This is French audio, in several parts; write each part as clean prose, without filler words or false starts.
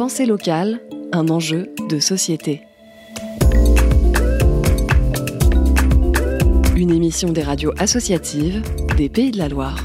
Pensée locale, un enjeu de société. Une émission des radios associatives des Pays de la Loire.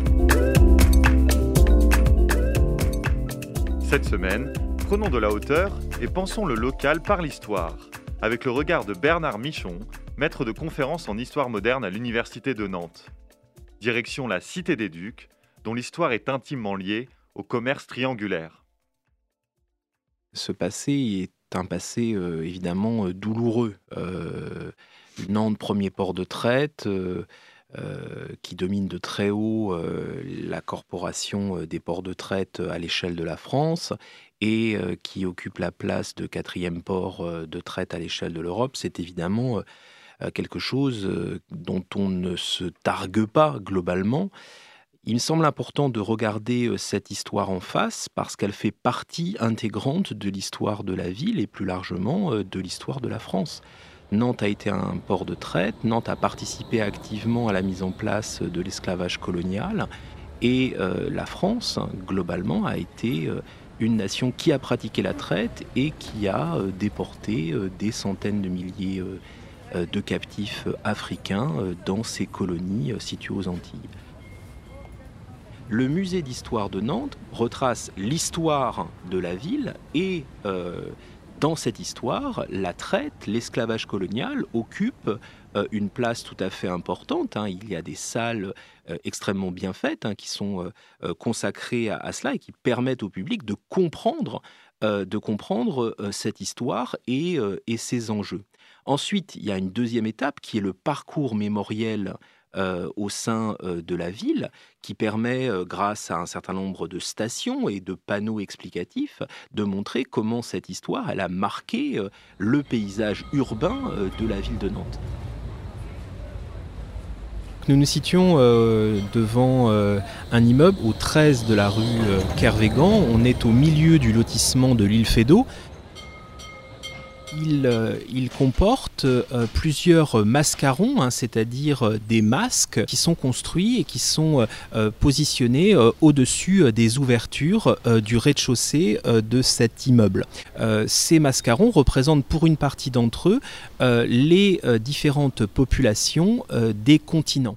Cette semaine, prenons de la hauteur et pensons le local par l'histoire, avec le regard de Bernard Michon, maître de conférences en histoire moderne à l'Université de Nantes. Direction la Cité des Ducs, dont l'histoire est intimement liée au commerce triangulaire. Ce passé est un passé évidemment douloureux. Nantes, premier port de traite, qui domine de très haut la corporation des ports de traite à l'échelle de la France et qui occupe la place de quatrième port de traite à l'échelle de l'Europe, c'est évidemment quelque chose dont on ne se targue pas globalement. Il me semble important de regarder cette histoire en face parce qu'elle fait partie intégrante de l'histoire de la ville et plus largement de l'histoire de la France. Nantes a été un port de traite, Nantes a participé activement à la mise en place de l'esclavage colonial et la France, globalement, a été une nation qui a pratiqué la traite et qui a déporté des centaines de milliers de captifs africains dans ses colonies situées aux Antilles. Le musée d'histoire de Nantes retrace l'histoire de la ville et dans cette histoire, la traite, l'esclavage colonial occupent une place tout à fait importante. Il y a des salles extrêmement bien faites qui sont consacrées à cela et qui permettent au public de comprendre cette histoire et ses enjeux. Ensuite, il y a une deuxième étape qui est le parcours mémoriel au sein de la ville, qui permet, grâce à un certain nombre de stations et de panneaux explicatifs, de montrer comment cette histoire elle a marqué le paysage urbain de la ville de Nantes. Nous nous situons devant un immeuble au 13 de la rue Kervégan. On est au milieu du lotissement de l'île Feydeau. Il comporte plusieurs mascarons, c'est-à-dire des masques qui sont construits et qui sont positionnés au-dessus des ouvertures du rez-de-chaussée de cet immeuble. Ces mascarons représentent pour une partie d'entre eux les différentes populations des continents.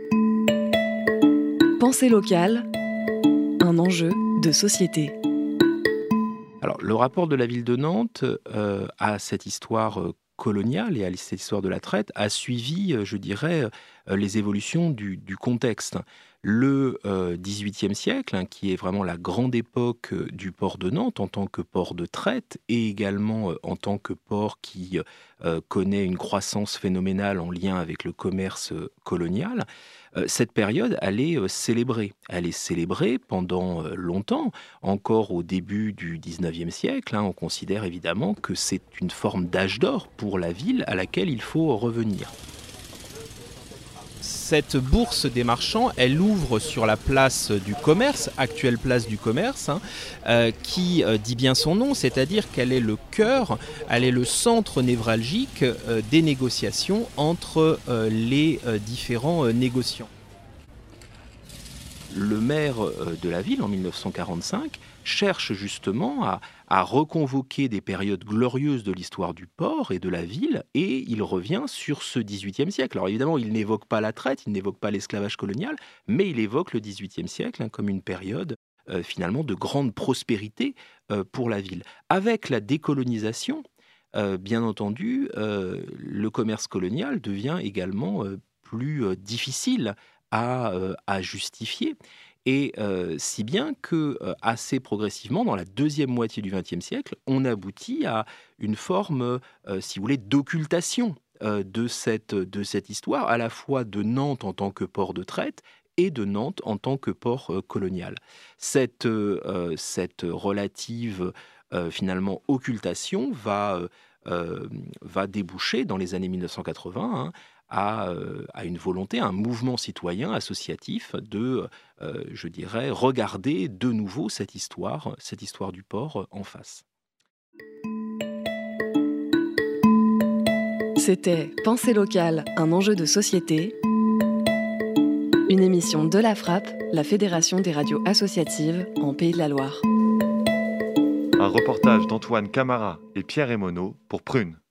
Pensée locale, un enjeu de société. Alors, le rapport de la ville de Nantes à cette histoire coloniale et à cette histoire de la traite a suivi, je dirais, les évolutions du contexte. Le XVIIIe siècle, qui est vraiment la grande époque du port de Nantes en tant que port de traite et également en tant que port qui connaît une croissance phénoménale en lien avec le commerce colonial, cette période, elle est célébrée. Elle est célébrée pendant longtemps, encore au début du XIXe siècle. On considère évidemment que c'est une forme d'âge d'or pour la ville à laquelle il faut revenir. Cette bourse des marchands, elle ouvre sur la place du commerce, actuelle place du commerce, qui dit bien son nom, c'est-à-dire qu'elle est le cœur, elle est le centre névralgique des négociations entre les différents négociants. Le maire de la ville, en 1945, cherche justement à reconvoquer des périodes glorieuses de l'histoire du port et de la ville, et il revient sur ce XVIIIe siècle. Alors évidemment, il n'évoque pas la traite, il n'évoque pas l'esclavage colonial, mais il évoque le XVIIIe siècle comme une période finalement de grande prospérité pour la ville. Avec la décolonisation, bien entendu, le commerce colonial devient également plus difficile à justifier. Et si bien que assez progressivement, dans la deuxième moitié du XXe siècle, on aboutit à une forme, si vous voulez, d'occultation de cette histoire, à la fois de Nantes en tant que port de traite et de Nantes en tant que port colonial. Cette relative, finalement, occultation va déboucher dans les années 1980 à une volonté, un mouvement citoyen associatif de, je dirais, regarder de nouveau cette histoire du port en face. C'était Pensée locale, un enjeu de société. Une émission de la FRAP, la Fédération des radios associatives en Pays de la Loire. Un reportage d'Antoine Camara et Pierre Emono pour Prune.